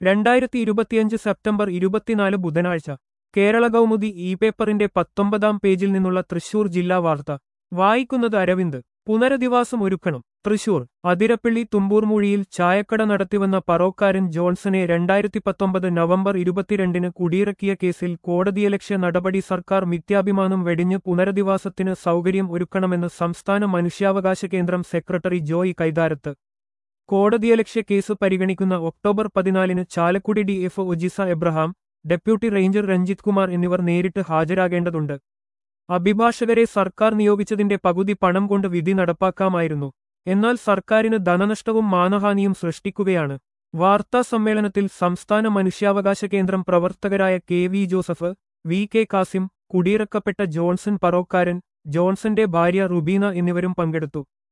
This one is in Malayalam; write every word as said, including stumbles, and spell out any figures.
രണ്ടായിരത്തി ഇരുപത്തിയഞ്ച് സെപ്റ്റംബർ ഇരുപത്തിനാല് ബുധനാഴ്ച കേരള കൗമുദി ഇ പേപ്പറിന്റെ പത്തൊമ്പതാം പേജിൽ നിന്നുള്ള തൃശൂർ ജില്ലാ വാർത്ത വായിക്കുന്നത് അരവിന്ദ്. പുനരധിവാസം ഒരുക്കണം. തൃശൂർ അതിരപ്പള്ളി തുമ്പൂർമൂഴിയിൽ ചായക്കട നടത്തിവന്ന പറോക്കാരൻ ജോൺസനെ രണ്ടായിരത്തി പത്തൊമ്പത് നവംബർ ഇരുപത്തിരണ്ടിന് കുടിയിറക്കിയ കേസിൽ കോടതിയലക്ഷ്യ നടപടി സർക്കാർ മിഥ്യാഭിമാനം വെടിഞ്ഞ് പുനരധിവാസത്തിന് സൗകര്യം ഒരുക്കണമെന്ന് സംസ്ഥാന മനുഷ്യാവകാശ കേന്ദ്രം സെക്രട്ടറി ജോയ് കൈതാരത്ത്. കോടതിയലക്ഷ്യ കേസ് പരിഗണിക്കുന്ന ഒക്ടോബർ പതിനാലിന് Chalakudy D F Ojisa Abraham, deputy ranger Ranjith Kumar എന്നിവർ നേരിട്ട് ഹാജരാകേണ്ടതുണ്ട്. അഭിഭാഷകരെ സർക്കാർ നിയോഗിച്ചതിന്റെ പകുതി പണം കൊണ്ട് വിധി നടപ്പാക്കാമായിരുന്നു. എന്നാൽ സർക്കാരിന് ധനനഷ്ടവും മാനഹാനിയും സൃഷ്ടിക്കുകയാണ്. വാർത്താ സമ്മേളനത്തിൽ സംസ്ഥാന മനുഷ്യാവകാശ കേന്ദ്രം പ്രവർത്തകരായ K V Joseph, V K Kasim, കുടിയിറക്കപ്പെട്ട ജോൺസൺ പറോക്കാരൻ, ജോൺസന്റെ ഭാര്യ റുബീന എന്നിവരും പങ്കെടുത്തു.